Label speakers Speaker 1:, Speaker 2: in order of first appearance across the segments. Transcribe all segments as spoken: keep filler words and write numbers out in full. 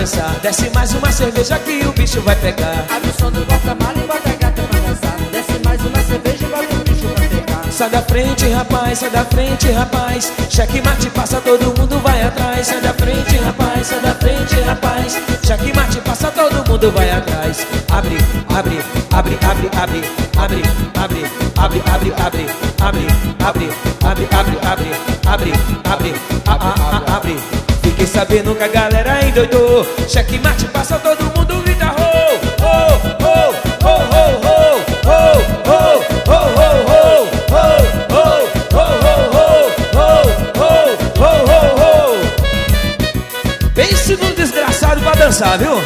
Speaker 1: dançar. Desce mais uma cerveja que o bicho vai pegar.
Speaker 2: Abre o som do porta-mala e bota a gata pra dançar. Desce mais uma cerveja e bota o bicho pra pegar.
Speaker 1: Sai da frente, rapaz, sai da frente, rapaz. Checkmate passa, todo mundo vai atrás. Sai da frente, rapaz, sai da frente, rapaz. Checkmate passa, todo mundo vai atrás. Abre, abre, abre, abre, abre, abre, abre, abre, abre, abre, abre, abre, abre, abre, abre, abre, abre, abre, abre. Fiquei sabendo que a galera endoidou. Checkmate passa, todo mundo grita ho, ho, ho, ho, ho, ho, ho, ho, ho, ho. Pense num desgraçado pra dançar, viu?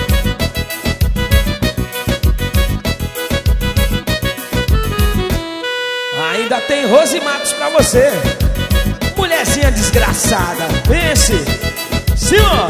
Speaker 1: Ainda tem Rose Matos pra você, mulherzinha desgraçada. Pense, senhor.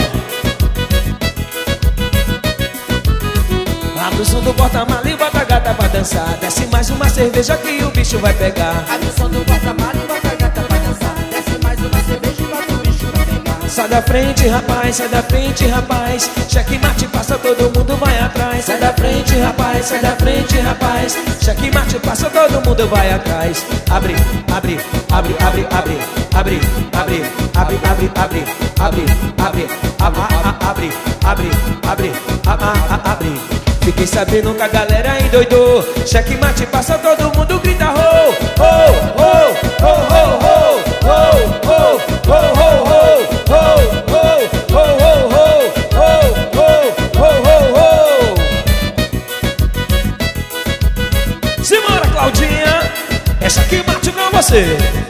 Speaker 1: Abre o som do porta-mala e bota a gata pra dançar. Desce mais uma cerveja que o bicho vai pegar.
Speaker 2: Abre o som do porta-mala e bota a gata pra dançar. Desce mais uma cerveja e bota o bicho pra pegar.
Speaker 1: Sai da frente, rapaz, sai da frente, rapaz. Checkmate passa, todo mundo vai atrás. Sai da frente, rapaz, sai da frente, rapaz. Checkmate passa, todo mundo vai atrás. Abre, abre, abre, abre, abre, abre, abre, abre, abre, abre, abre, abre, abre, abre, abre, abre, abre. Fiquei sabendo que a galera endoidou. Checkmate passa, todo mundo grita ho, ho, ho, ho, ho, ho, ho, ho, ho, ho, ho. Simbora, Claudinha, essa aqui bate pra você.